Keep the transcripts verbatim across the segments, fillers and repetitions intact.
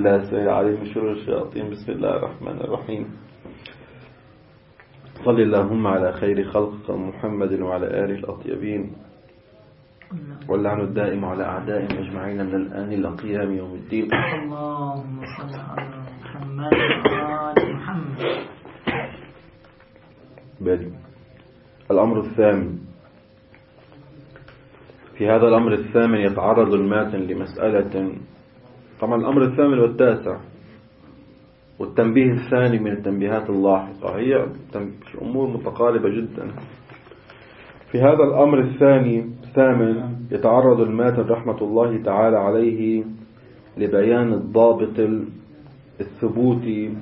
بالله السميع العليم من شرور الشياطين. بسم الله الرحمن الرحيم. صل اللهم على خير خلقك محمد وعلى آله الأطيبين، واللعن الدائم على أعدائهم أجمعين من الآن إلى قيام يوم الدين. اللهم صل على محمد وعلى محمد. بل الأمر الثامن. في هذا الأمر الثامن يتعرض الماتن لمسألة. طبعا الأمر الثامن والتاسع والتنبيه الثاني من التنبيهات اللاحقة، هي أمور متقاربة جدا. في هذا الأمر الثاني الثامن يتعرض الماتن رحمة الله تعالى عليه لبيان الضابط الثبوتي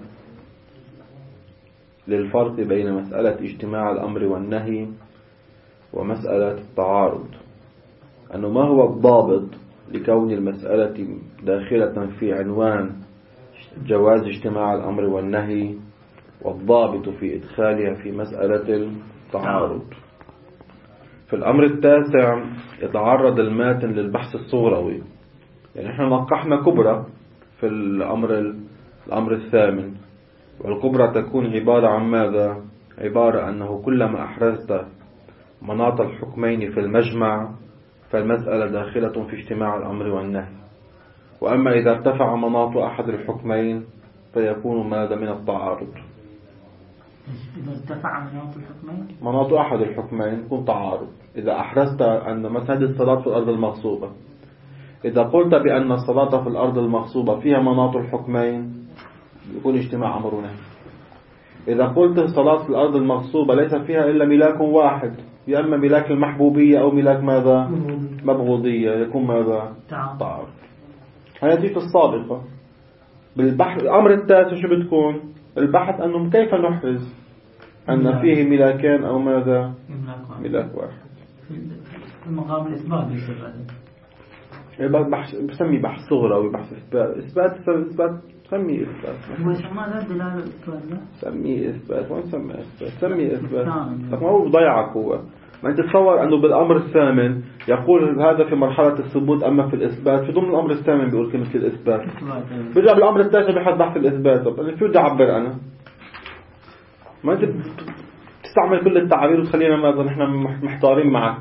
للفرق بين مسألة اجتماع الأمر والنهي ومسألة التعارض. أنه ما هو الضابط لكون المسألة داخلة في عنوان جواز اجتماع الأمر والنهي، والضابط في إدخالها في مسألة التعارض. في الأمر التاسع يتعرض الماتن للبحث الصغروي. يعني احنا نقحنا كبرى في الأمر الأمر الثامن، والكبرى تكون عبارة عن ماذا؟ عبارة أنه كلما أحرزت مناط الحكمين في المجمع فالمسألة داخلة في اجتماع الأمر والنهي. وأما إذا ارتفع مناط أحد الحكمين فيكون ماذا؟ من التعارض. إذا ارتفع مناط الحكمين مناط أحد الحكمين يكون تعارض. إذا أحرزت أن مثلا الصلاة في الأرض المغصوبة، إذا قلت بأن الصلاة في الأرض المغصوبة فيها مناط الحكمين يكون اجتماع أمر ونهي. إذا قلت الصلاة في الأرض المغصوبة ليس فيها إلا ملاك واحد، يا إما ملاك المحبوبية أو ملاك ماذا؟ مبغوضية، يكون ماذا؟ تعارض. هذه في السابقة. بالبحث الأمر التاسع شو بتكون؟ البحث أنه كيف نحرز أن فيه ملاكين أو ماذا؟ ملاك واحد. في مقام الإثبات بيصير بحث بسمي بحث صغرى وبحث إثبات. إثبات إثبات سمي إثبات. هو يسمى ذا دلالة الإثبات لا؟ سمي إثبات. وين سمي إثبات؟ سمي إثبات. لكن ما هو بضيعك هو. ما أنت تصور أنه بالأمر الثامن يقول هذا في مرحلة الثبوت، أما في الإثبات في ضمن الأمر الثامن بيقول كلمة الإثبات. برجع بالأمر التاسع بحث بحث الإثبات. طب أنا شو بدي أعبر أنا؟ ما أنت تستعمل كل التعابير وتخلينا ماذا نحن محتارين معك.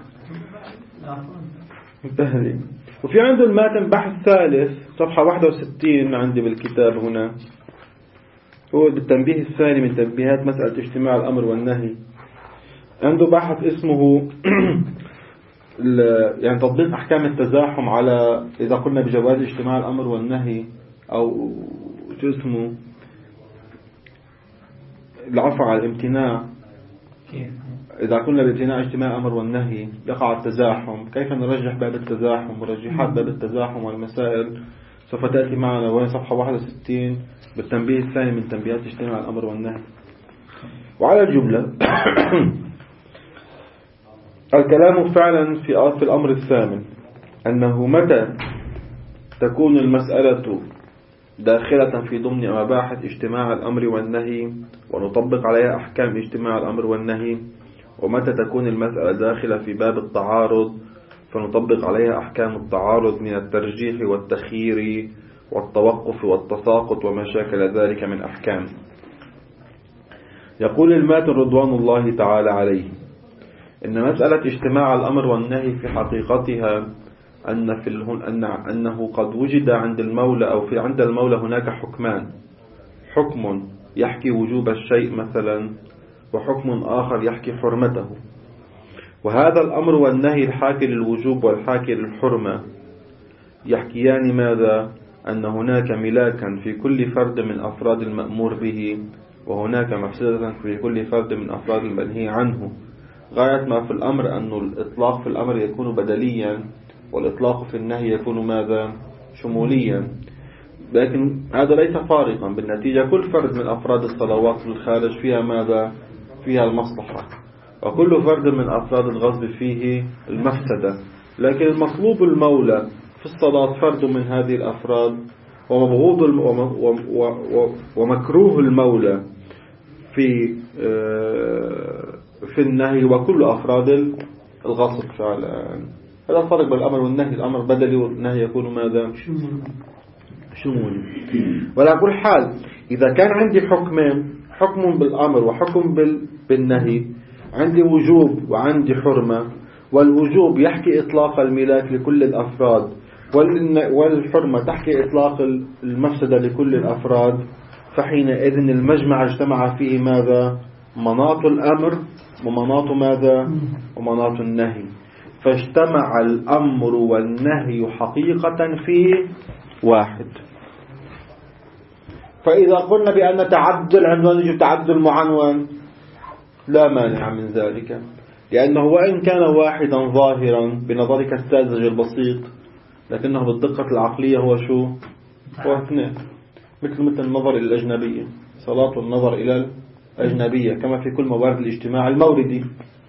انتهي. وفي عنده الماتن بحث ثالث صفحة واحد وستين عندي بالكتاب هنا، هو بالتنبيه الثاني من تنبيهات مسألة اجتماع الأمر والنهي. عنده بحث اسمه يعني تطبيق أحكام التزاحم على إذا قلنا بجواز اجتماع الأمر والنهي، أو شو اسمه العفو على الامتناع. إذا قلنا بامتناع اجتماع الأمر والنهي يقع التزاحم، كيف نرجح باب التزاحم مرجحات باب التزاحم والمسائل سوف تأتي معنا، وهي صفحة واحد وستين بالتنبيه الثاني من تنبيهات اجتماع الأمر والنهي. وعلى الجملة الكلام فعلا في في الأمر الثامن أنه متى تكون المسألة داخلة في ضمن مباحث اجتماع الأمر والنهي ونطبق عليها أحكام اجتماع الأمر والنهي، ومتى تكون المسألة داخلة في باب التعارض فنطبق عليها أحكام التعارض من الترجيح والتخيير والتوقف والتساقط وما شاكل ذلك من أحكام. يقول الماتن رضوان الله تعالى عليه إن مسألة اجتماع الأمر والنهي في حقيقتها أن في أن أنه قد وجد عند المولى أو في عند المولى هناك حكمان، حكم يحكي وجوب الشيء مثلا، وحكم آخر يحكي حرمته. وهذا الأمر والنهي الحاكي للوجوب والحاكي للحرمة يحكيان ماذا؟ أن هناك ملاكا في كل فرد من أفراد المأمور به، وهناك مفسدة في كل فرد من أفراد المنهي عنه. غاية ما في الأمر أن الإطلاق في الأمر يكون بدليا، والإطلاق في النهي يكون ماذا؟ شموليا. لكن هذا ليس فارقا. بالنتيجة كل فرد من أفراد الصلوات في الخارج فيها ماذا؟ فيها المصلحة، وكل فرد من أفراد الغصب فيه المفسدة. لكن المطلوب المولى في الصلاة فرد من هذه الأفراد، ومبغوض ومكروه المولى في في النهي وكل أفراد الغصب فعلا. هذا الفرق بين الأمر والنهي. الأمر بدلي والنهي يكون ماذا؟ شمولي. وعلى كل حال إذا كان عندي حكمين، حكم بالأمر وحكم بالنهي، عندي وجوب وعندي حرمة، والوجوب يحكي إطلاق الملاك لكل الأفراد، والحرمة تحكي إطلاق المفسدة لكل الأفراد، فحينئذ المجمع اجتمع فيه ماذا؟ مناط الأمر ومناط ماذا؟ ومناط النهي، فاجتمع الأمر والنهي حقيقة في واحد. فإذا قلنا بأن تعدد العنوان يجب تعدد المعنون لا مانع من ذلك، لأنه وإن كان واحدا ظاهرا بنظرك الساذج البسيط، لكنه بالدقة العقلية هو شو؟ هو اثنين، مثل مثل النظر إلى الأجنبية، صلاة النظر إلى الأجنبية كما في كل موارد الاجتماع الموردي.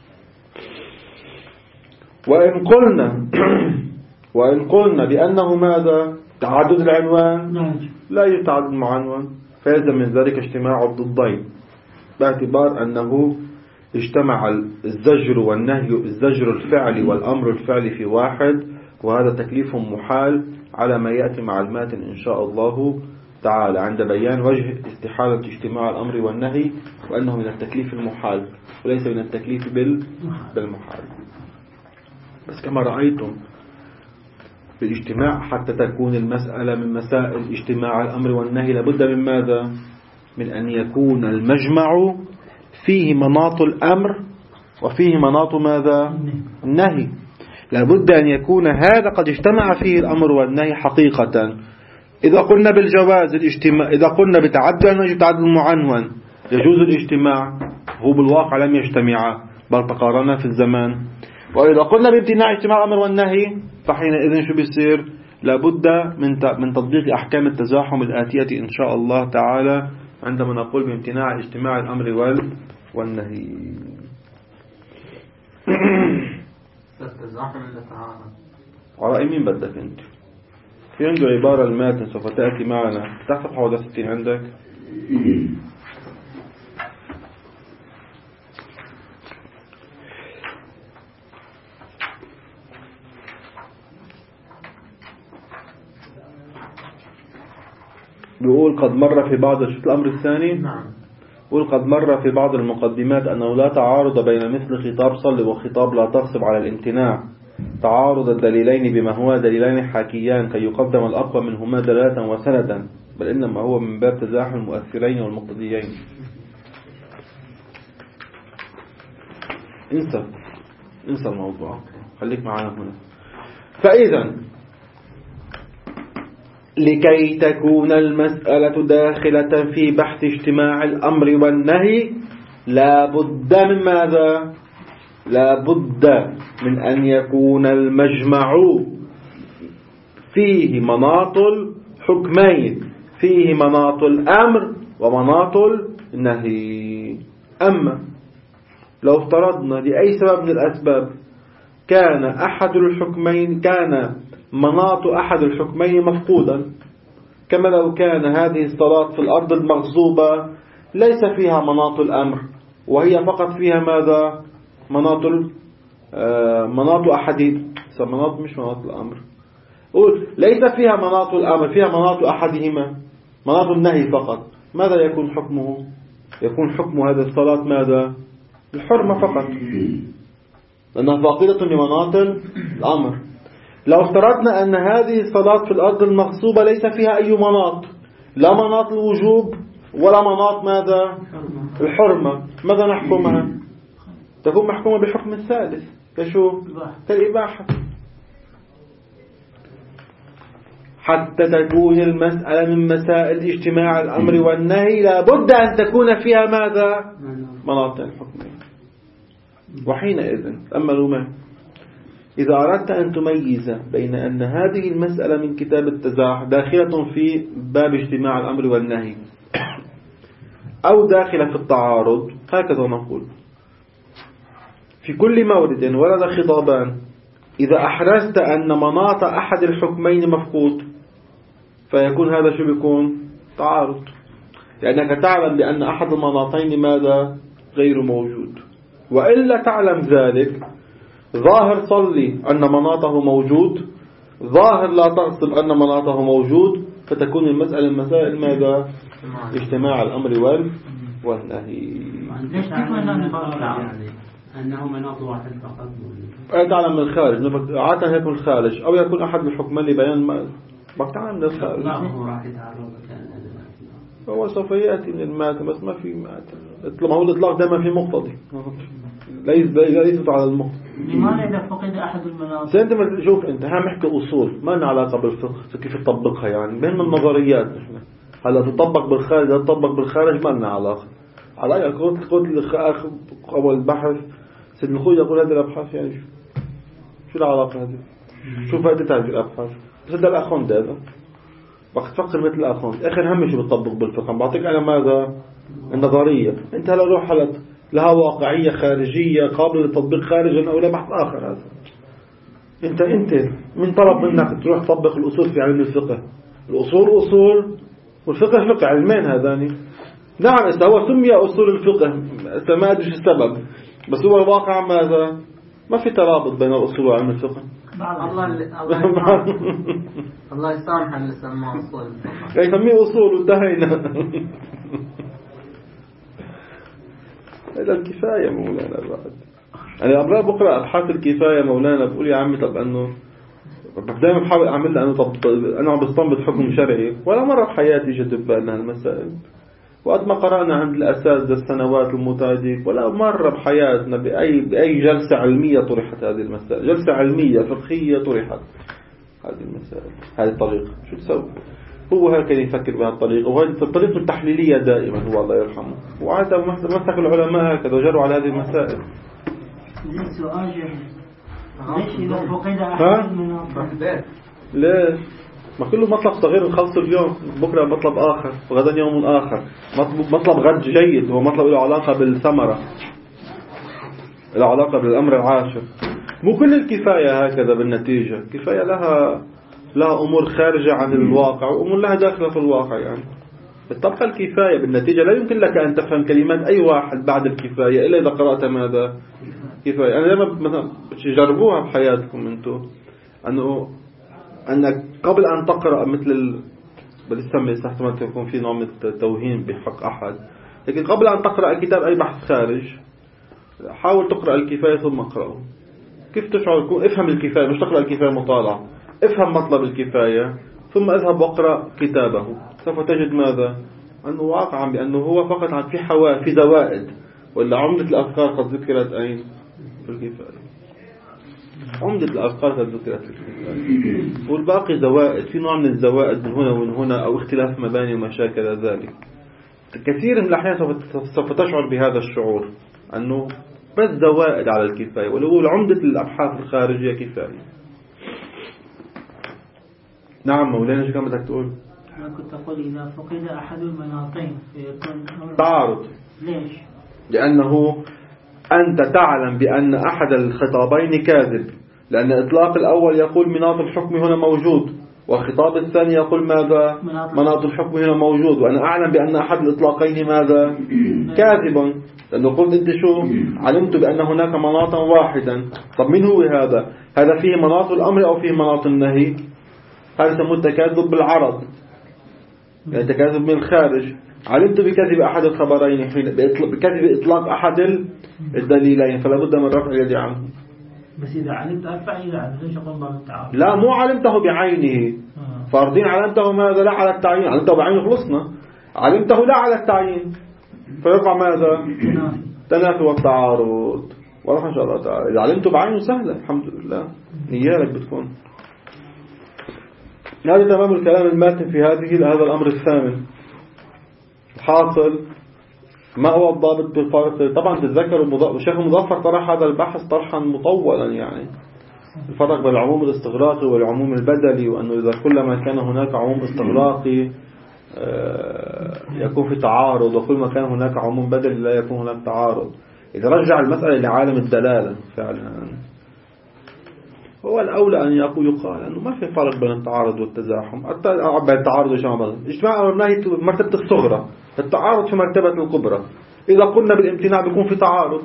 وإن قلنا وإن قلنا بأنه ماذا؟ تعدد العنوان لا يتعدد المعنون، فيلزم من ذلك اجتماع الضدين، باعتبار أنه اجتمع الزجر والنهي، الزجر الفعلي والأمر الفعلي في واحد، وهذا تكليف محال على ما يأتي مع الماتن إن شاء الله تعالى عند بيان وجه استحالة اجتماع الأمر والنهي، وأنه من التكليف المحال وليس من التكليف بالمحال. بس كما رأيتم في الاجتماع حتى تكون المسألة من مسائل اجتماع الأمر والنهي لابد من ماذا؟ من أن يكون المجمع فيه مناط الأمر وفيه مناط ماذا؟ النهي. لابد أن يكون هذا قد اجتمع فيه الأمر والنهي حقيقة. إذا قلنا بالجواز الاجتماع، إذا قلنا بتعدد النهي تعدد المعنون يجوز الاجتماع، هو بالواقع لم يجتمع بل تقارنا في الزمان. وإذا قلنا بامتناع اجتماع الأمر والنهي فحينئذ شو بيصير؟ لابد من من تطبيق أحكام التزاحم الآتية إن شاء الله تعالى عندما نقول بامتناع اجتماع الأمر والنهي. التزاحم اللي تعالى على رأي مين بدك أنت؟ في عنده عبارة الماتن سوف تأتي معنا تحت صفحة ستين عندك. بيقول قد مر في بعض الأمر الثاني نعم بيقول قد مر في بعض المقدمات أنه لا تعارض بين مثل خطاب صل وخطاب لا تغصب على الامتناع، تعارض الدليلين بما هو دليلين حاكيان كي يقدم الأقوى منهما دلالة وسندا، بل إنما هو من باب تزاحم المؤثرين والمقتضيين. انسى انسى الموضوع، خليك معنا هنا. فإذا لكي تكون المسألة داخلة في بحث اجتماع الأمر والنهي لا بد من ماذا؟ لا بد من أن يكون المجمع فيه مناط الحكمين، فيه مناط الأمر ومناط النهي. أما لو افترضنا لأي سبب من الأسباب كان أحد الحكمين كان مناط أحد الحكمين مفقودا، كما لو كان هذه الصلاة في الأرض المغصوبة ليس فيها مناط الأمر وهي فقط فيها ماذا؟ مناط مناط أحد مناط مش مناط الأمر، ليس فيها مناط الأمر، فيها مناط أحدهما مناط النهي فقط، ماذا يكون حكمه؟ يكون حكم هذه الصلاة ماذا؟ الحرمة فقط، لأنها فاقدة لمناط الأمر. لو افترضنا أن هذه الصلاة في الأرض المغصوبة ليس فيها أي مناط، لا مناط الوجوب ولا مناط ماذا؟ الحرمة، ماذا نحكمها؟ تكون محكومة بالحكم الثالث كشو؟ كالإباحة. حتى تكون المسألة من مسائل اجتماع الأمر والنهي لابد أن تكون فيها ماذا؟ مناط الحكمين. وحينئذ أما لما إذا أردت أن تميز بين أن هذه المسألة من كتاب التزاح داخلة في باب اجتماع الأمر والنهي أو داخلة في التعارض، هكذا نقول في كل مورد ورد خطابان، إذا أحرزت أن مناط أحد الحكمين مفقود فيكون هذا شو بيكون؟ تعارض، لأنك تعلم بأن أحد المناطين ماذا؟ غير موجود. وإلا تعلم ذلك ظاهر صلي أن مناطه موجود، ظاهر لا تغصب أن مناطه موجود، فتكون المسألة المسائل ماذا؟ اجتماع الأمر وال والنهي. ليش تكون يعني أنه مناط واحد فقط؟ تعلم من الخارج، عادة يكون الخارج أو يكون أحد الحكمان لبيان ما ما تعلم من الخارج. راح يتعرض هو سوف يأتي من الماتم بس ما في ماتم. ما هو الإطلاق دائما في مقتضي، ليس ليست على المقتضي. لماذا إذا فقد أحد المناط؟ أنت ما شوف أنت هم نحكي أصول ما لنا علاقة بالفقه كيف تطبقها، يعني بين النظريات نحن هلا تطبق بالخارج لا تطبق بالخارج ما لنا علاقة. على أي قلت قلت الأخ أول البحث سيد الخوي يقول هذه الأبحاث يعني شو شو العلاقة هذه؟ شو فائدة هذه الأبحاث؟ بس هذا الأخون ده هذا وقت تفكر مثل الأخون آخر هم شو بتطبق بالفقه. بعطيك أنا ماذا النظرية أنت هلا روح هلا لها واقعية خارجية قابلة للتطبيق خارجا أو لا بحث آخر. هذا أنت أنت من طلب منك تروح تطبق الأصول في علم الفقه. الأصول أصول والفقه فقه علمين هذاني. نعم هو سمي أصول الفقه ما أدري السبب بس هو الواقع ماذا ما في ترابط بين الأصول وعلم الفقه. الله الله الله يسامح اللي سماه أصول الفقه يسميه أصول وانتهينا. هذا الكفاية مولانا بعد أنا أبغى بقرأ أبحاث الكفاية مولانا بقول يا عمي طب أنه دائما بحاول أعمل أنه طب أنا عم بستنبط حكم شرعي ولا مرة في حياتي جت ببالنا هالمسائل. وقت ما قرأنا عند الأساتذة السنوات المتعددة ولا مرة بحياتنا بأي بأي جلسة علمية طرحت هذه المسائل. جلسة علمية فقهية طرحت هذه المسائل هذه الطريقة. شو تسوي؟ هو هكذا يفكر بهالطريقة وهذه الطريقة التحليلية دائما هو الله يرحمه. وعادة مسك العلماء هكذا وجروا على هذه المسائل. ليش سؤال ليش إذا فقد أحد المناط؟ ليش؟ ما كله مطلب صغير نخلصه اليوم بكرة مطلب آخر وغدا يوم آخر. مطلب غد جيد هو مطلب له علاقة بالثمرة له علاقة بالأمر العاشر. مو كل الكفاية هكذا بالنتيجة. كفاية لها لها أمور خارجة عن الواقع وأمور لها داخلة في الواقع. يعني تبقى الكفاية بالنتيجة لا يمكن لك أن تفهم كلمات أي واحد بعد الكفاية إلا إذا قرأت ماذا كفاية. أنا لما مثلا تجربوها بحياتكم أنتم أنه أنك قبل أن تقرأ مثل ال... بلسمي استحتمال يكون في نوع من التوهين بحق أحد لكن قبل أن تقرأ كتاب أي بحث خارج حاول تقرأ الكفاية ثم اقرأه. كيف تشعر؟ افهم الكفاية مش تقرأ الكفاية مطالعة. افهم مطلب الكفاية ثم اذهب واقرأ كتابه. سوف تجد ماذا أنه واقعا بأنه هو فقط عن في حوا في زوائد ولا عمدة الأفكار قد ذكرت أين في الكفاية. عمدة الأفكار قد ذكرت في الكفاية والباقي زوائد في نوع من الزوائد من هنا ومن هنا أو اختلاف مباني ومشاكل ذلك. كثير من الأحيان سوف تشعر بهذا الشعور أنه بس زوائد على الكفاية ولو عمدة الأبحاث الخارجية كفاية. نعم مولانا شو كان بدك تقول؟ أنا كنت أقول إذا فقد أحد المناطين فيكون تعارض. ليش؟ لأنه أنت تعلم بأن أحد الخطابين كاذب لأن إطلاق الأول يقول مناط الحكم هنا موجود والخطاب الثاني يقول ماذا مناط الحكم هنا موجود وأنا أعلم بأن أحد الإطلاقين ماذا كاذب لأنه قلت أنت شو علمت بأن هناك مناطا واحدا. طب من هو هذا؟ هذا فيه مناط الأمر أو فيه مناط النهي؟ هذا يسمى التكاذب بالعرض يعني تكاذب من الخارج. علمت بكذب أحد الخبرين بكذب إطلاق أحد الدليلين فلا بد من رفع اليد عنه. بس إذا علمت أرفع إلى عنه ليش أقول باب التعارض؟ لا مو علمته بعينه فارضين علمته ماذا لا على التعيين. علمته بعينه خلصنا. علمته لا على التعيين فيقع ماذا تنافي والتعارض. والله إن شاء الله تعالى إذا علمته بعينه سهلة الحمد لله نيالك بتكون. هذا تمام الكلام الماتن في هذه هذا الأمر الثامن. حاصل ما هو الضابط بالفرق؟ طبعا تتذكروا الشيخ المظفر طرح هذا البحث طرحا مطولا يعني الفرق بين العموم الاستغراقي والعموم البدلي وأنه إذا كلما كان هناك عموم استغراقي يكون في تعارض وكل ما كان هناك عموم بدلي لا يكون هناك تعارض. إذا رجع المسألة لعالم الدلالة فعلا هو الأولى أن يقال أنه ما في فرق بين التعارض والتزاحم. بين التعارض وشامل اجتماع أمر نهي في مرتبة الصغرى التعارض في مرتبة الكبرى. إذا قلنا بالامتناع بيكون في تعارض.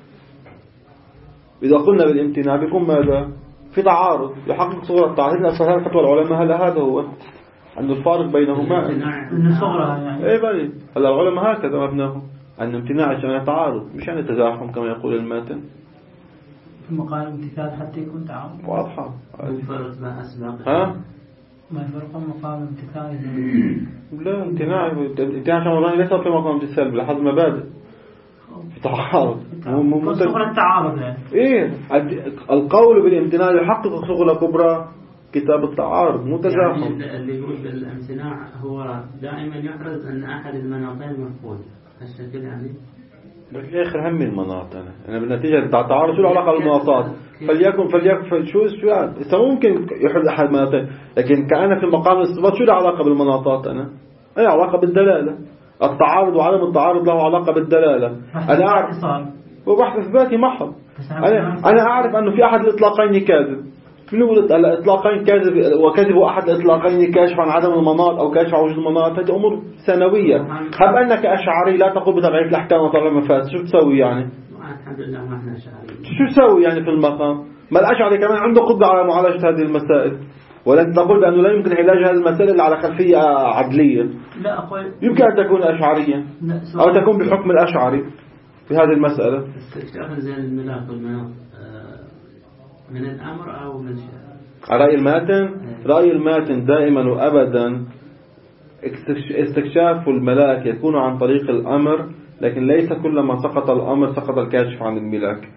إذا قلنا بالامتناع بيكون ماذا في تعارض يحقق صغرى التعارض. هذه فتوى العلماء هذا هذا هو أن الفارق بينهما إنه صغرى يعني. إيه بلي. هلا العلماء هكذا مبناهم أن امتناع عشان يتعارض مش يعني تزاحم كما يقول الماتن. ثم قال امتثال حتى يكون تعارض. واضحة. الفرق ما أسبق. ها؟ ما يفرق مقام امتثال. لا امتناع امتناع عشان الله ليس في مقام امتثال بلحظ مبادئ. في تعارض. مو صغرى التعارض يعني. إيه القول بالامتناع يحقق شغلة كبرى كتاب التعارض مو تزاحم. يعني اللي يقول بالامتناع هو دائما يحرز أن أحد المناطين مفقود. هالشكل يعني. يا أخي هم المناط أنا أنا بالنتيجة بتاع التعارض شو العلاقة بالمناطات فليكن فليكن شو شو إذا ممكن يحرز أحد المناطين لكن كأنا في مقام الصفات شو له علاقة بالمناطات أنا أنا علاقة بالدلالة التعارض وعدم التعارض له علاقة بالدلالة أنا أعرف وبحث إثباتي محض أنا أنا أعرف أنه في أحد الإطلاقين كاذب من يقول الإطلاقين كاذب وكذب أحد الإطلاقين كاشف عن عدم المناط أو كاشف عن وجود المناط هذه أمور ثانوية. هب أنك أشعري لا تقول بتغيير الأحكام وطلع المفاسد شو تسوي يعني؟ الحمد لله ما احنا أشعري. شو تسوي يعني في المقام؟ ما الأشعري كمان عنده قدرة على معالجة هذه المسائل ولن تقول بأنه لا يمكن علاج هذه المسائل إلا على خلفية عدلية. لا أقول يمكن أن تكون أشعرية أو تكون بحكم الأشعري في هذه المسألة. استكشاف زين الملاك والمناط من الأمر أو من شيء. رأي الماتن رأي الماتن دائما وأبدا استكشاف الملاك يكون عن طريق الأمر لكن ليس كلما سقط الأمر سقط الكاشف عن الملاك.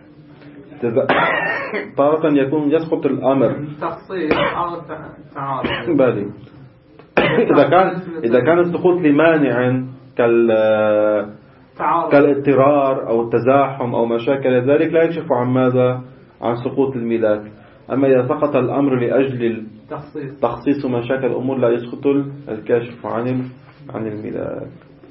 طارة يكون يسقط الأمر تخصيص أو تعارض بالي إذا كان إذا كان السقوط لمانع كال كالاضطرار أو التزاحم أو مشاكل ذلك لا يكشف عن ماذا عن سقوط الملاك. أما إذا سقط الأمر لأجل تخصيص مشاكل الأمور لا يسقط الكاشف عن عن الملاك.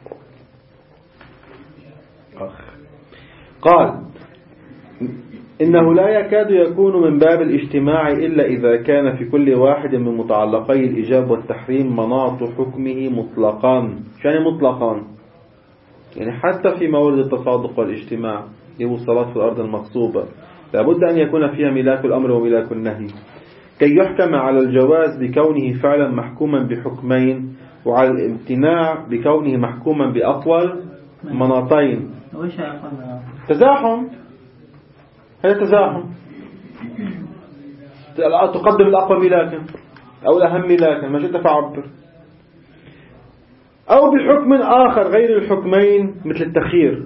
قال إنه لا يكاد يكون من باب الاجتماع إلا إذا كان في كل واحد من متعلقي الإيجاب والتحريم مناط حكمه مطلقا. يعني مطلقا يعني حتى في مورد التصادق والاجتماع هو الصلاة في الأرض المغصوبة لابد أن يكون فيها ملاك الأمر وملاك النهي كي يحكم على الجواز بكونه فعلا محكوما بحكمين وعلى الامتناع بكونه محكوما بأطول مناطين. تزاحم هذا تزاحم تقدم الأقوى ملاكا أو الأهم ملاكا ما شئت فعبر أو بحكم آخر غير الحكمين مثل التخيير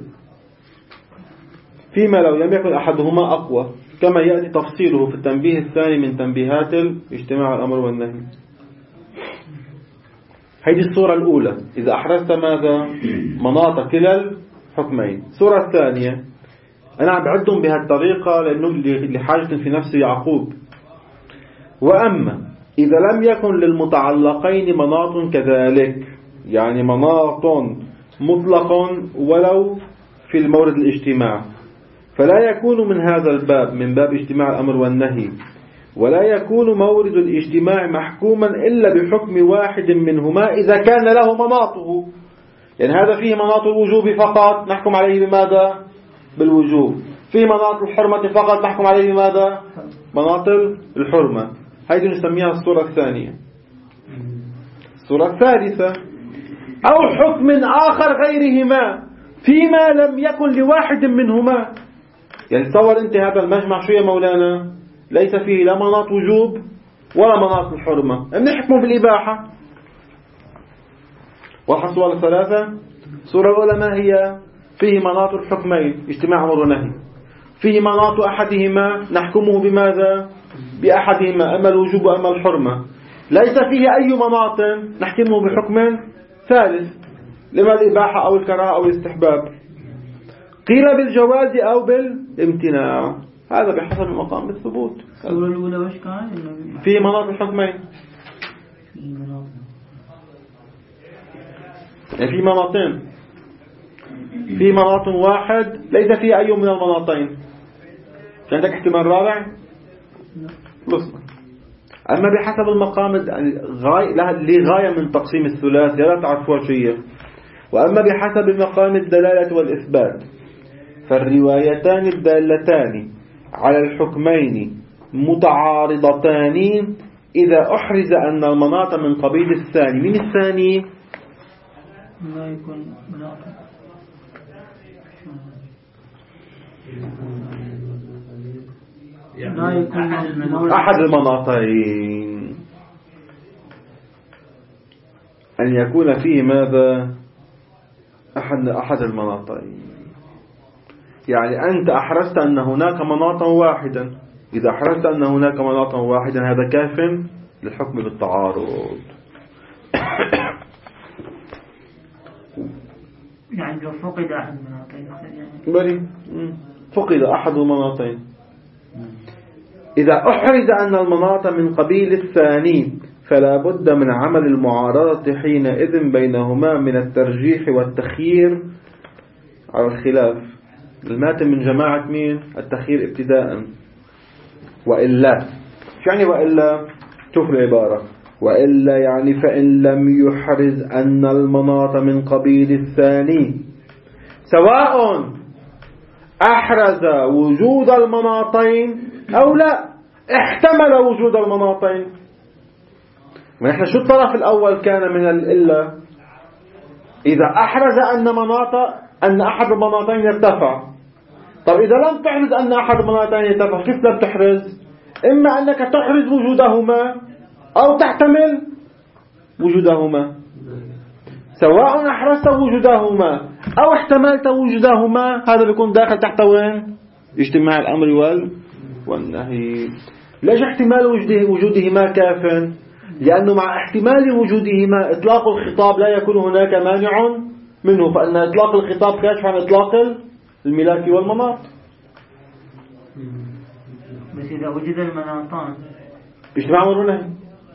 فيما لو لم يكن أحدهما أقوى كما يأتي تفصيله في التنبيه الثاني من تنبيهات اجتماع الأمر والنهي. هذه الصورة الأولى إذا أحرزت ماذا مناط كلا الحكمين. الصورة الثانية أنا عم بعدهم بهالطريقة لأنه لحاجة في نفس يعقوب. وأما إذا لم يكن للمتعلقين مناط كذلك يعني مناط مطلق ولو في المورد الاجتماع فلا يكون من هذا الباب من باب اجتماع الأمر والنهي ولا يكون مورد الاجتماع محكوما إلا بحكم واحد منهما إذا كان له مناطه. يعني هذا فيه مناط الوجوب فقط نحكم عليه بماذا؟ بالوجوب. فيه مناط الحرمة فقط نحكم عليه بماذا؟ مناط الحرمة. هذه نسميها الصورة الثانية. الصورة الثالثة أو حكم آخر غيرهما فيما لم يكن لواحد منهما. يعني تصور أنت هذا المجمع شو يا مولانا ليس فيه لا مناط وجوب ولا مناط الحرمة بنحكم بالإباحة. واحد الصورة الثلاثة الصورة الأولى ما هي؟ فيه مناط الحكمين اجتماع أمر ونهي فيه مناط أحدهما نحكمه بماذا؟ بأحدهما أما الوجوب وأما الحرمة. ليس فيه أي مناط نحكمه بحكم ثالث لما الإباحة أو الكراهة أو الاستحباب. قيل بالجواز أو بالامتناع هذا بحسب مقام الثبوت. الصورة الأولى وش كان؟ في مناط الحكمين يعني في مناطين في مناط واحد ليس فيه أي من المناطين. عندك احتمال رابع بص. أما بحسب المقام غاية لغاية من تقسيم الثلاث لا تعرفوا شيء. وأما بحسب مقام الدلالة والإثبات فالروايتان الدالتان على الحكمين متعارضتان إذا أحرز أن المناط من قبيل الثاني. من الثاني؟ لا يكون مناطا لا يكون أحد المناطين، أن يكون فيه ماذا؟ أحد أحد المناطين. يعني أنت أحرزت أن هناك مناطا واحدا، إذا أحرزت أن هناك مناطا واحدا هذا كاف للحكم بالتعارض. يعني لو فقد أحد المناطين يعني بلي فقد أحد المناطين. إذا أحرز أن المناط من قبيل الثاني فلا بد من عمل المعارضة حينئذ بينهما من الترجيح والتخيير على الخلاف. الماتن من جماعة مين؟ التخيير ابتداء. وإلا شو يعني وإلا؟ شوف العبارة. وإلا يعني فإن لم يحرز أن المناط من قبيل الثاني، سواء أحرز وجود المناطين أو لا، احتمل وجود المناطين. ونحن شو الطرف الأول كان من الإلا؟ إذا أحرز أن مناط أن أحد المناطين يرتفع. طب إذا لم تحرز أن أحد المناطين يرتفع، كيف لم تحرز؟ إما أنك تحرز وجودهما أو تحتمل وجودهما. سواء أحرزت وجودهما أو احتملت وجودهما، هذا بيكون داخل تحت وين؟ اجتماع الأمر وال والنهي. ليش احتمال وجوده وجودهما كاف؟ لأنه مع احتمال وجودهما إطلاق الخطاب لا يكون هناك مانع منه، فإن إطلاق الخطاب كاشف عن إطلاق الملاك والمناط. بس إذا وجد المناطان اجتماع أمر ونهي.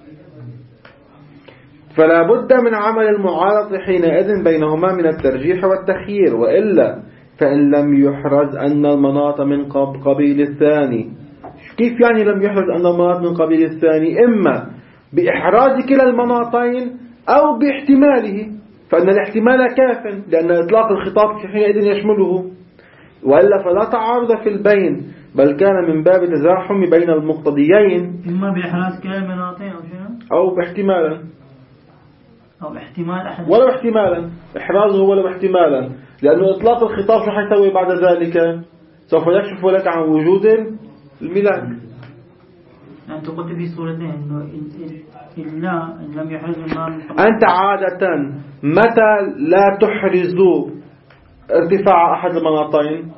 فلا بد من عمل المعارض حينئذ بينهما من الترجيح والتخيير. وإلا فإن لم يحرز أن المناط من قبيل الثاني. كيف يعني لم يحرز أن المناط من قبيل الثاني؟ إما بإحراز كلا المناطين أو باحتماله، فإن الاحتمال كاف لأن إطلاق الخطاب حينئذ يشمله. وإلا فلا تعارض في البين، بل كان من باب تزاحم بين المقتضيين، إما بإحراز كلا المناطين أو شيء أو باحتمالا أو احتمال أحد ولو احتمالا، إحرازه ولو احتمالا، لأنه إطلاق الخطاب شو حيسوي بعد ذلك؟ سوف يكشف لك عن وجود الملاك. أنت قلت في صورتين إنه إلا إن لم يحرز المال. أنت عادة متى لا تحرز ارتفاع أحد المناطين؟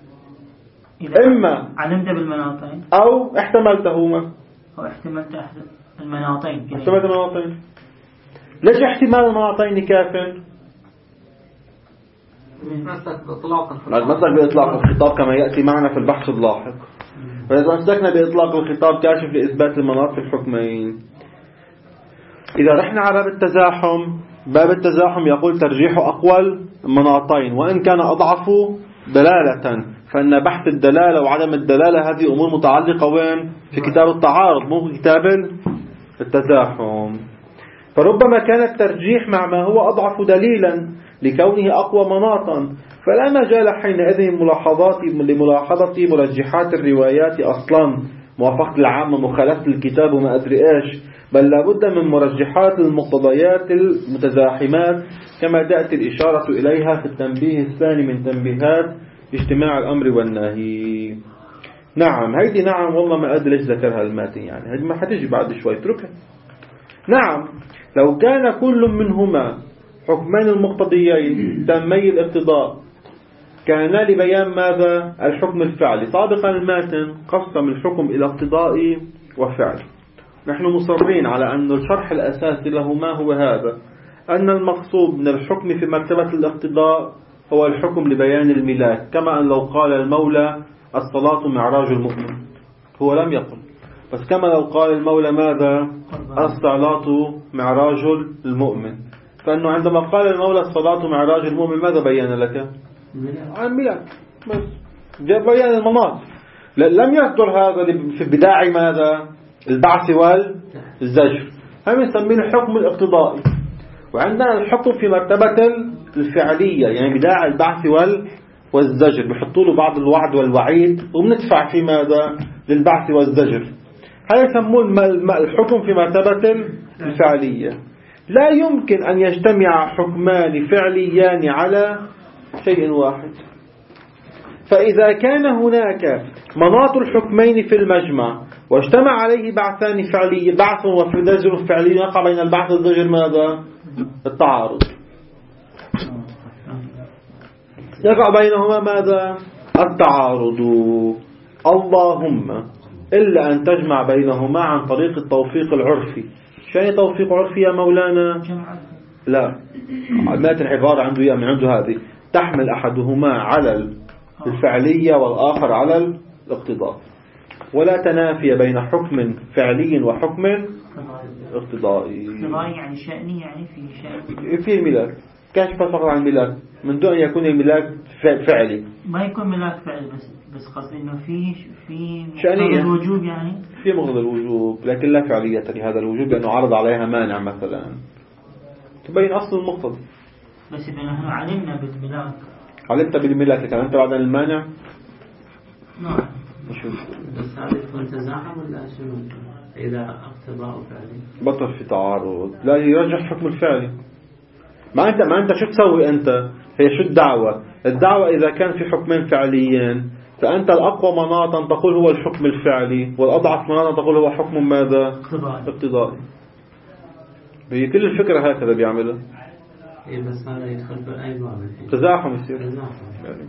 إما علمت بالمناطين أو احتملتهما أو احتملت أحد المناطين. احتملت المناطين. ليش احتمال المناطين كاف؟ مسك بإطلاق الخطاب. مسك بإطلاق الخطاب كما يأتي معنا في البحث اللاحق. فإذا مسكنا بإطلاق الخطاب كاشف لإثبات المناط في الحكمين. إذا رحنا على باب التزاحم، باب التزاحم يقول ترجيح أقوى المناطين وإن كان أضعف دلالة، فإن بحث الدلالة وعدم الدلالة هذه أمور متعلقة وين؟ في كتاب التعارض، مو في كتاب التزاحم. فربما كان الترجيح مع ما هو أضعف دليلا لكونه أقوى مناطا، فلا مجال حينئذ ملاحظات لملاحظة مرجحات الروايات أصلا، موافقة العامة، مخالفة الكتاب وما أدري إيش، بل لابد من مرجحات المقتضيات المتزاحمات كما تأتي الإشارة إليها في التنبيه الثاني من تنبيهات اجتماع الأمر والنهي. نعم هيدي نعم والله ما أدري ليش ذكرها الماتن، يعني هيدي ما حتجي بعد شوي اتركها. نعم لو كان كل منهما حكمين المقتضيين تامي الاقتضاء كان لبيان ماذا؟ الحكم الفعلي. سابقا الماتن قسم الحكم إلى اقتضائي وفعل. نحن مصرين على أن الشرح الأساسي له ما هو هذا، أن المقصود من الحكم في مرتبة الاقتضاء هو الحكم لبيان الملاك، كما أن لو قال المولى الصلاة معراج المؤمن، هو لم يقل، بس كما لو قال المولى ماذا؟ الصلاة معراج المؤمن، فأنه عندما قال المولى الصلاة معراج المؤمن ماذا بيان لك؟ عن الملاك بس، جاء بيان المناط. لم يصدر هذا في بداعي ماذا؟ البعث والزجر. هم يسميه الحكم الاقتضائي. وعندنا الحكم في مرتبة الفعلية، يعني بداعي البعث والزجر بيحطوا له بعض الوعد والوعيد وبندفع في ماذا؟ للبعث والزجر. هذا يسمون الحكم في مرتبة الفعلية. لا يمكن أن يجتمع حكمان فعليان على شيء واحد. فإذا كان هناك مناط الحكمين في المجمع واجتمع عليه بعثان فعلي، بعث وزجر فعلي، يقع بين البعث والزجر ماذا؟ التعارض. يقع بينهما ماذا؟ التعارض. اللهم إلا أن تجمع بينهما عن طريق التوفيق العرفي. شيء توفيق عرفي يا مولانا؟ لا، مات العبارة عنده من عنده هذه تحمل أحدهما على الفعلية والآخر على الاقتضاء، ولا تنافي بين حكم فعلي وحكم اقتضائي. اقتضائي يعني شأني، يعني في شأن في الملاك. كيف فقط عن الملاك من دون أن يكون الملاك فعلي؟ ما يكون ملاك فعلي، بس بس قصدي إنه في في شأنية الوجوب، يعني في مقتضى الوجوب لكن لا فعلية لهذا الوجوب لأنه عرض عليها مانع مثلا، تبين أصل المقتضى. بس إذا نحن علمنا بالملاك، علمت بالملاك لكن أنت بعد المانع نعم. بس هذا يكون تزاحم ولا شنو؟ إذا اقتضاء فعلي بطل في تعارض، لا يرجح حكم الفعلي. ما أنت ما أنت شو تسوي أنت؟ هي شو الدعوة؟ الدعوة إذا كان في حكمين فعليين فأنت الأقوى مناطا تقول هو الحكم الفعلي، والأضعف مناطا تقول هو حكم ماذا؟ اقتضائي. هي كل الفكرة هكذا بيعملها. إيه بس هذا يدخل بأي باب؟ تزاحم يصير. تزاحم.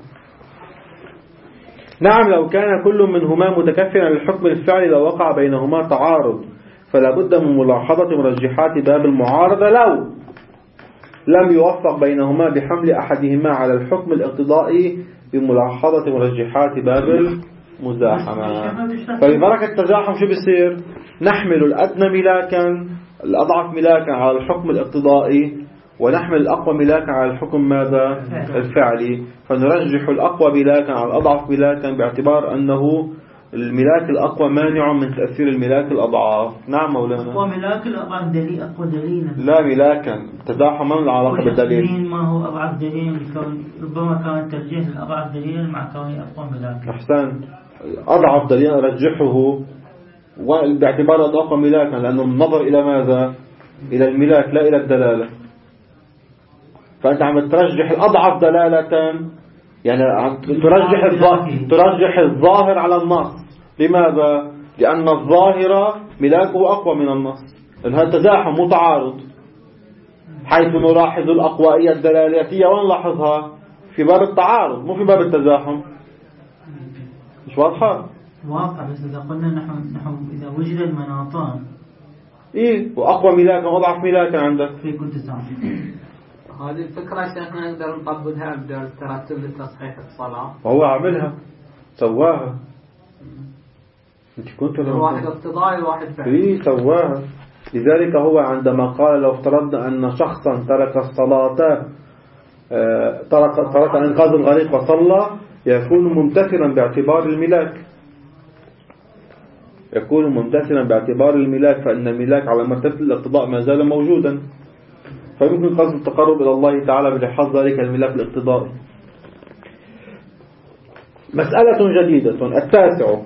نعم، لو كان كل منهما متكفلا للحكم الفعلي لو وقع بينهما تعارض فلا بد من ملاحظة مرجحات باب المعارضة لو لم يوفق بينهما بحمل أحدهما على الحكم الاقتضائي بملاحظة مرجحات باب المزاحمة. فببركة التزاحم شو بيصير؟ نحمل الأدنى ملاكا الأضعف ملاكا على الحكم الاقتضائي، ونحمل الأقوى ملاكا على الحكم ماذا؟ الفعلي. فنرجح الأقوى ملاكا على الأضعف ملاكا باعتبار أنه الملاك الأقوى مانع من تأثير الملاك الأضعاف. نعم مولانا. أقوى ملاك الأضعف دليل، أقوى دليلا. لا ملاكا تزاحم من العلاقة بالدليل. ما هو أضعف دليل لكون ربما كان ترجيح الأضعف دليلا مع كونه أقوى ملاك. أحسن. أضعف دليل أرجحه باعتبار أنه أقوى ملاكا لأنه النظر إلى ماذا؟ إلى الملاك لا إلى الدلالة. فأنت عم ترجح الأضعف دلالة، يعني ترجح الظاهر ترجح الظاهر على النص. لماذا؟ لأن الظاهر ملاكه أقوى من النص. إن هذا تزاحم متعارض، حيث نلاحظ الأقوائية الدلالاتية ونلاحظها في باب التعارض مو في باب التزاحم. مش واضحة؟ واضحة، بس إذا قلنا نحن نحن إذا وجد المناطان إيه وأقوى ملاكا وأضعف ملاكا عندك في كل تزاحم. هذه الفكرة شيخنا نقدر نطبقها بترتب لتصحيح الصلاة. وهو عملها سواها. انت كنت واحد اقتضائي وواحد فعلي. ايه سواها. لذلك هو عندما قال لو افترضنا أن شخصا ترك الصلاة ترك ترك إنقاذ الغريق وصلى يكون ممتثلا باعتبار الملاك يكون ممتثلا باعتبار الملاك فإن الملاك على مرتبة الاقتضاء ما زال موجودا، فيمكن قصد التقرب إلى الله تعالى بلحاظ ذلك الملاك الاقتضائي. مسألة جديدة التاسع.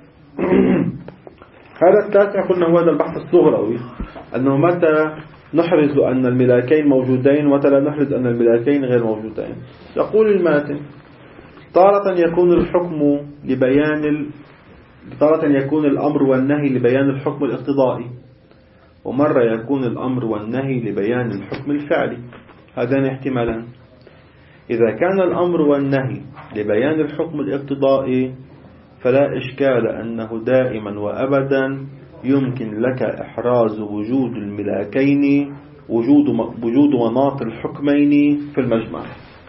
هذا التاسع قلنا هو هذا البحث الصغروي، أنه متى نحرز أن الملاكين موجودين ومتى لا نحرز أن الملاكين غير موجودين. يقول الماتن تارة يكون الحكم لبيان ال... تارة يكون الأمر والنهي لبيان الحكم الاقتضائي، ومرة يكون الأمر والنهي لبيان الحكم الفعلي. هذان احتمالان. إذا كان الأمر والنهي لبيان الحكم الاقتضائي فلا إشكال أنه دائما وأبدا يمكن لك إحراز وجود الملاكين وجود وجود مناط الحكمين في المجمع،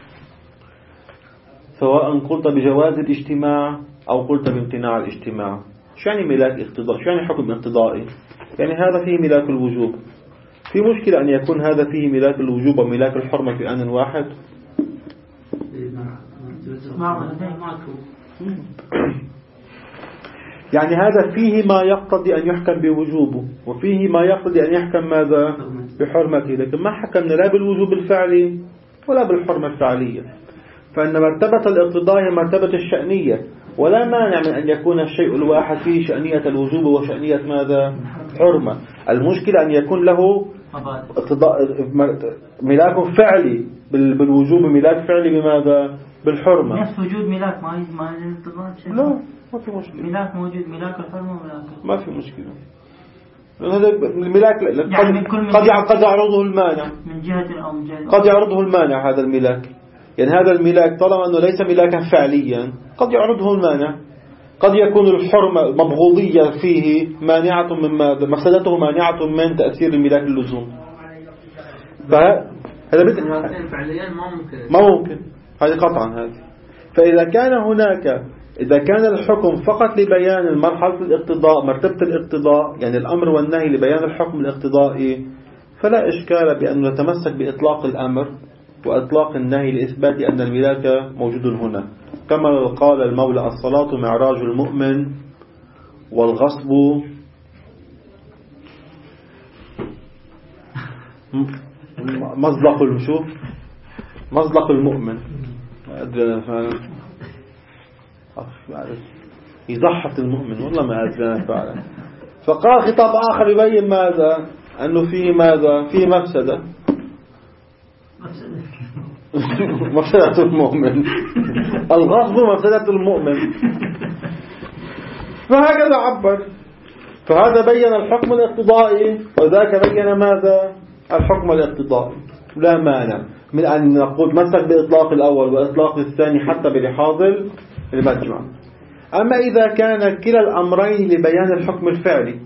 سواء قلت بجواز الاجتماع أو قلت بامتناع الاجتماع. شو يعني ملاك اقتضاء؟ شو يعني حكم اقتضائي؟ يعني هذا فيه ملاك الوجوب. في مشكلة أن يكون هذا فيه ملاك الوجوب وملاك الحرمة في آن واحد؟ يعني هذا فيه ما يقتضي أن يحكم بوجوبه وفيه ما يقتضي أن يحكم ماذا؟ بحرمته، لكن ما حكمنا لا بالوجوب الفعلي ولا بالحرمة الفعلية. فإن مرتبة الاقتضاء هي مرتبة الشأنية، ولا مانع من أن يكون الشيء الواحد فيه شأنية الوجوب وشأنية ماذا؟ حرمة. المشكلة أن يكون له ملاك فعلي بالوجوب، ملاك فعلي بماذا؟ بالحرمة. نفس وجود ملاك ما ما ارتباط. لا ما في مشكلة. ملاك موجود، ملاك الحرمة وملاك ما في مشكلة. هذا الملاك يعني قد قد يعرضه المانع من جهة أو من جهة، قد يعرضه المانع هذا الملاك. يعني هذا الملاك طالما أنه ليس ملاكا فعليا قد يعرضه المانع. قد يكون الحرمة المبغوضية فيه مانعة من ماذا؟ مفسدته مانعة من تأثير الملاك اللزوم. فهذا مثل فعليا ما ممكن ما ممكن هذه قطعا هذه. فإذا كان هناك إذا كان الحكم فقط لبيان مرحلة الاقتضاء، مرتبة الاقتضاء، يعني الأمر والنهي لبيان الحكم الاقتضائي، فلا إشكال بأن نتمسك بإطلاق الأمر وإطلاق النهي لإثبات أن الملاك موجود هنا. كما قال المولى: الصلاة معراج المؤمن والغصب مزلق المشوف مزلق المؤمن. يضحك المؤمن والله ما أدري فعلا. فقال خطاب آخر يبين ماذا؟ أنه فيه ماذا؟ فيه مفسدة مفسدة المؤمن. الغصب مفسدة المؤمن. فهكذا عبر. فهذا بين الحكم الاقتضائي وذاك بين ماذا؟ الحكم الاقتضائي. لا مانع من أن نقول مسك بإطلاق الأول وإطلاق الثاني حتى بلحاظ المجمع. أما إذا كان كلا الأمرين لبيان الحكم الفعلي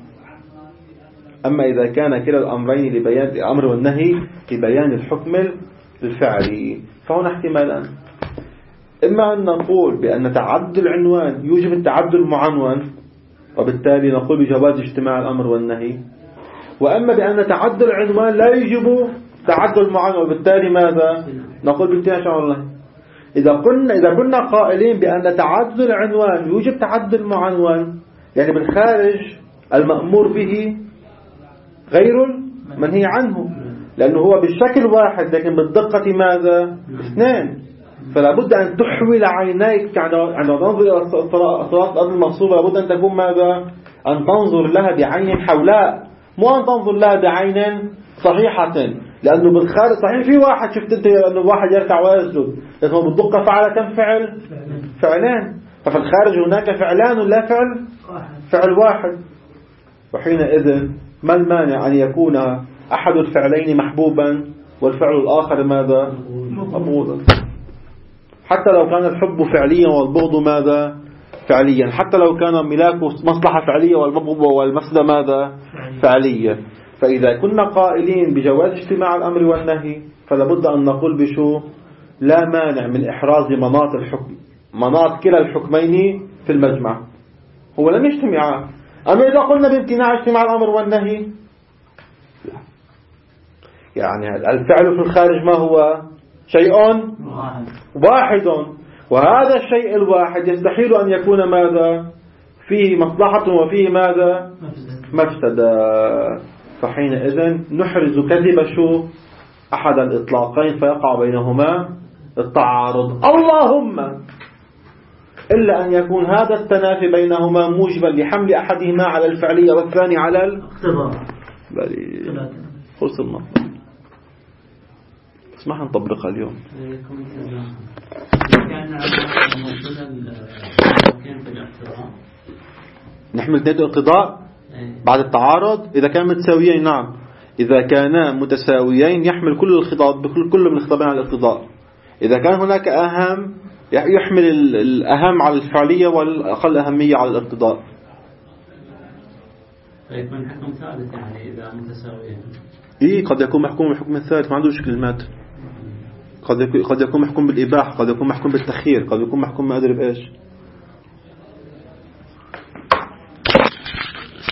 أما إذا كان كلا الأمرين لبيان الأمر والنهي لبيان الحكم الفعلي فهنا احتمالان: إما أن نقول بأن تعدد العنوان يوجب التعدد المعنون وبالتالي نقول بجواز اجتماع الأمر والنهي، وأما بأن تعدد العنوان لا يوجب تعدد المعنون وبالتالي ماذا؟ نقول بامتناع شرع الله. إذا كنا إذا كنا قائلين بأن تعدد العنوان يوجب تعدد المعنون، يعني بالخارج المأمور به غير المنهي عنه، لأنه هو بالشكل واحد لكن بالدقة ماذا؟ اثنين. فلا بد أن تحول عينيك عندما تنظر إلى الصلاة الأرض المغصوبة، لابد أن تكون ماذا؟ أن تنظر لها بعين حولاء، مو أن تنظر لها بعين صحيحة، لأنه بالخارج صحيح في واحد شفت أنت أنه واحد يركع ويسجد، لكن بالدقة فعل كم فعل؟ فعلان. ففي الخارج هناك فعلان لا فعل فعل واحد. وحينئذ ما المانع أن يكون أحد الفعلين محبوبا والفعل الآخر ماذا؟ مبغوضا، حتى لو كان الحب فعليا والبغض ماذا؟ فعليا، حتى لو كان ملاك مصلحة فعلية والمبغض والمفسدة ماذا؟ فعلية. فإذا كنا قائلين بجواز اجتماع الأمر والنهي فلابد أن نقول بشو؟ لا مانع من إحراز مناط الحكم مناط كلا الحكمين في المجمع، هو لم يجتمعا. أما إذا قلنا بامتناع اجتماع الأمر والنهي لا. يعني الفعل في الخارج ما هو؟ شيء واحد، وهذا الشيء الواحد يستحيل أن يكون ماذا؟ فيه مصلحة وفيه ماذا؟ مفسدة. فحينئذ نحرز كذب شو؟ أحد الإطلاقين فيقع بينهما التعارض، اللهم إلا أن يكون هذا التنافي بينهما موجبا لحمل أحدهما على الفعلية والثاني على الاقتضاء. بل خلص المطلب. اسمح نطبقها اليوم. نحمل اثنين الاقتضاء بعد التعارض إذا كان متساويين. نعم إذا كانا متساويين يحمل كل الخطاب بكل كل من الخطابين على الاقتضاء. إذا كان هناك أهم يحمل الأهم على الفعلية والأقل أهمية على الاقتضاء. فيكون حكم ثالث يعني إذا متساويين. إيه قد يكون محكوم بحكم الثالث ما عنده مشكلة المات. قد قد يكون محكوم بالإباحة، قد يكون محكوم بالتخيير، قد يكون محكوم ما أدري بإيش.